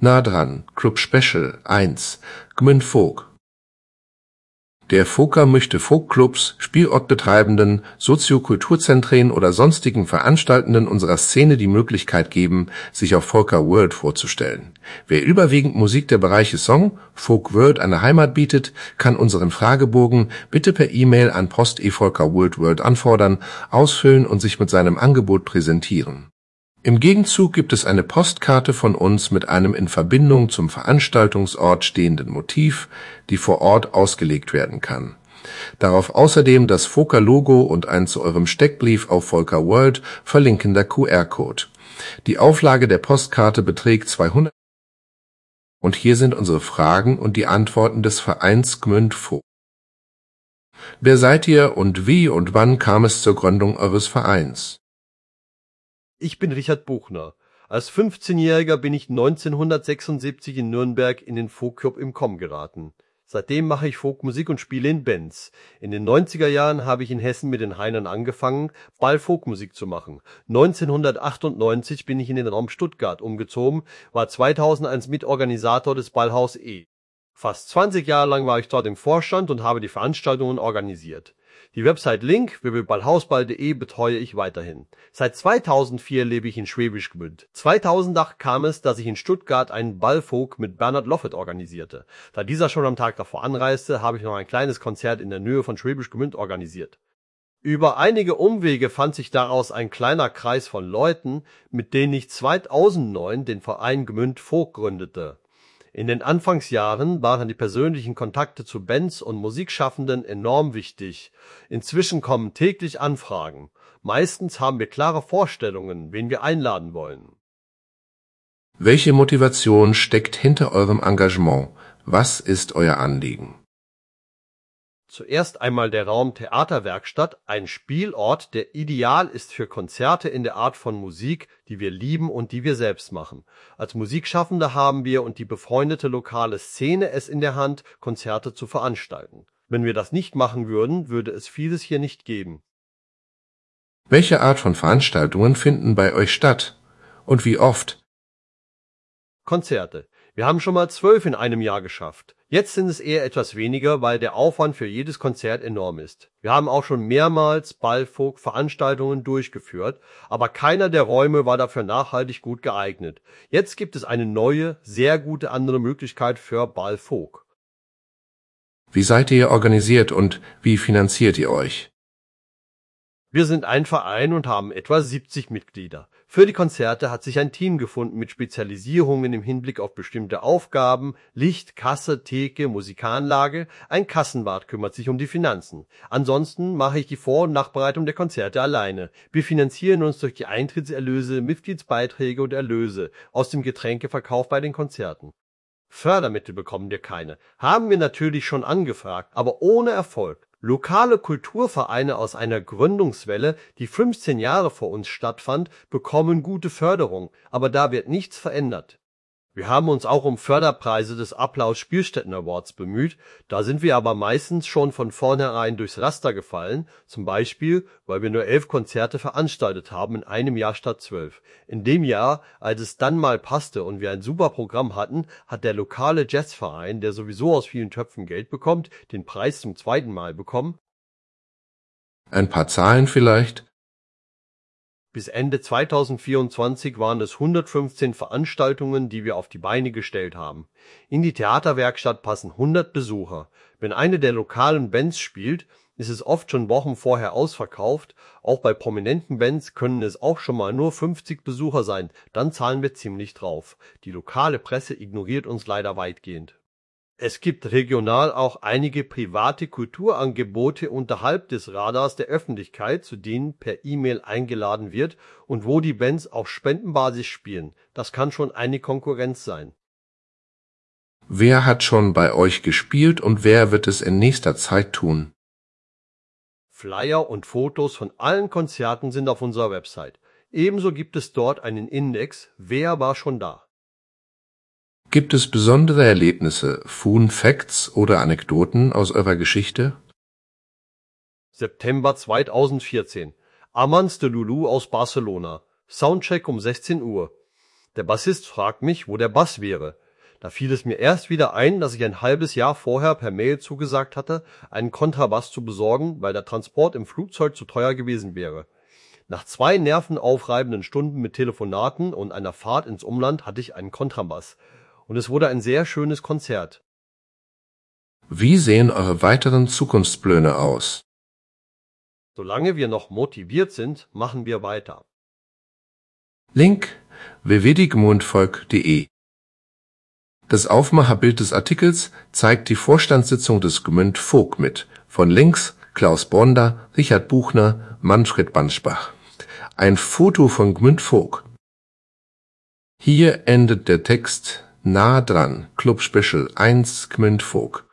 Nah dran, Club Special 1, Gmünd Folk. Der Foker möchte Folkclubs, Spielortbetreibenden, Soziokulturzentren oder sonstigen Veranstaltenden unserer Szene die Möglichkeit geben, sich auf Folka World vorzustellen. Wer überwiegend Musik der Bereiche Song, Folk World eine Heimat bietet, kann unseren Fragebogen bitte per E-Mail an post@folkaworld anfordern, ausfüllen und sich mit seinem Angebot präsentieren. Im Gegenzug gibt es eine Postkarte von uns mit einem in Verbindung zum Veranstaltungsort stehenden Motiv, die vor Ort ausgelegt werden kann. Darauf außerdem das Foker-Logo und ein zu eurem Steckbrief auf Folka World verlinkender QR-Code. Die Auflage der Postkarte beträgt 200. Und hier sind unsere Fragen und die Antworten des Vereins Gmünd Folk. Wer seid ihr und wie und wann kam es zur Gründung eures Vereins? Ich bin Richard Buchner. Als 15-Jähriger bin ich 1976 in Nürnberg in den Folkclub im Komm geraten. Seitdem mache ich Folkmusik und spiele in Bands. In den 90er Jahren habe ich in Hessen mit den Heinern angefangen, Ball-Folkmusik zu machen. 1998 bin ich in den Raum Stuttgart umgezogen, war 2001 Mitorganisator des Ballhaus E. Fast 20 Jahre lang war ich dort im Vorstand und habe die Veranstaltungen organisiert. Die Website Link www.ballhausball.de betreue ich weiterhin. Seit 2004 lebe ich in Schwäbisch Gmünd. 2008 kam es, dass ich in Stuttgart einen Ballfolk mit Bernhard Loffet organisierte. Da dieser schon am Tag davor anreiste, habe ich noch ein kleines Konzert in der Nähe von Schwäbisch Gmünd organisiert. Über einige Umwege fand sich daraus ein kleiner Kreis von Leuten, mit denen ich 2009 den Verein Gmünd Folk gründete. In den Anfangsjahren waren die persönlichen Kontakte zu Bands und Musikschaffenden enorm wichtig. Inzwischen kommen täglich Anfragen. Meistens haben wir klare Vorstellungen, wen wir einladen wollen. Welche Motivation steckt hinter eurem Engagement? Was ist euer Anliegen? Zuerst einmal der Raum Theaterwerkstatt, ein Spielort, der ideal ist für Konzerte in der Art von Musik, die wir lieben und die wir selbst machen. Als Musikschaffende haben wir und die befreundete lokale Szene es in der Hand, Konzerte zu veranstalten. Wenn wir das nicht machen würden, würde es vieles hier nicht geben. Welche Art von Veranstaltungen finden bei euch statt? Und wie oft? Konzerte. Wir haben schon mal 12 in einem Jahr geschafft. Jetzt sind es eher etwas weniger, weil der Aufwand für jedes Konzert enorm ist. Wir haben auch schon mehrmals Ballfolk-Veranstaltungen durchgeführt, aber keiner der Räume war dafür nachhaltig gut geeignet. Jetzt gibt es eine neue, sehr gute andere Möglichkeit für Ballfolk. Wie seid ihr organisiert und wie finanziert ihr euch? Wir sind ein Verein und haben etwa 70 Mitglieder. Für die Konzerte hat sich ein Team gefunden mit Spezialisierungen im Hinblick auf bestimmte Aufgaben, Licht, Kasse, Theke, Musikanlage, ein Kassenwart kümmert sich um die Finanzen. Ansonsten mache ich die Vor- und Nachbereitung der Konzerte alleine. Wir finanzieren uns durch die Eintrittserlöse, Mitgliedsbeiträge und Erlöse aus dem Getränkeverkauf bei den Konzerten. Fördermittel bekommen wir keine. Haben wir natürlich schon angefragt, aber ohne Erfolg. Lokale Kulturvereine aus einer Gründungswelle, die 15 Jahre vor uns stattfand, bekommen gute Förderung, aber da wird nichts verändert. Wir haben uns auch um Förderpreise des Applaus Spielstätten Awards bemüht, da sind wir aber meistens schon von vornherein durchs Raster gefallen, zum Beispiel, weil wir nur 11 Konzerte veranstaltet haben in einem Jahr statt 12. In dem Jahr, als es dann mal passte und wir ein super Programm hatten, hat der lokale Jazzverein, der sowieso aus vielen Töpfen Geld bekommt, den Preis zum zweiten Mal bekommen. Ein paar Zahlen vielleicht? Bis Ende 2024 waren es 115 Veranstaltungen, die wir auf die Beine gestellt haben. In die Theaterwerkstatt passen 100 Besucher. Wenn eine der lokalen Bands spielt, ist es oft schon Wochen vorher ausverkauft. Auch bei prominenten Bands können es auch schon mal nur 50 Besucher sein. Dann zahlen wir ziemlich drauf. Die lokale Presse ignoriert uns leider weitgehend. Es gibt regional auch einige private Kulturangebote unterhalb des Radars der Öffentlichkeit, zu denen per E-Mail eingeladen wird und wo die Bands auf Spendenbasis spielen. Das kann schon eine Konkurrenz sein. Wer hat schon bei euch gespielt und wer wird es in nächster Zeit tun? Flyer und Fotos von allen Konzerten sind auf unserer Website. Ebenso gibt es dort einen Index, wer war schon da. Gibt es besondere Erlebnisse, Fun Facts oder Anekdoten aus eurer Geschichte? September 2014. Amants de Lulu aus Barcelona. Soundcheck um 16 Uhr. Der Bassist fragt mich, wo der Bass wäre. Da fiel es mir erst wieder ein, dass ich ein halbes Jahr vorher per Mail zugesagt hatte, einen Kontrabass zu besorgen, weil der Transport im Flugzeug zu teuer gewesen wäre. Nach 2 nervenaufreibenden Stunden mit Telefonaten und einer Fahrt ins Umland hatte ich einen Kontrabass. Und es wurde ein sehr schönes Konzert. Wie sehen eure weiteren Zukunftspläne aus? Solange wir noch motiviert sind, machen wir weiter. Link www.gmundvolk.de. Das Aufmacherbild des Artikels zeigt die Vorstandssitzung des Gmünd Voig mit. Von links Klaus Bonder, Richard Buchner, Manfred Banschbach. Ein Foto von Gmünd Voig. Hier endet der Text nah dran. Club Special 1 Gmünd Voig.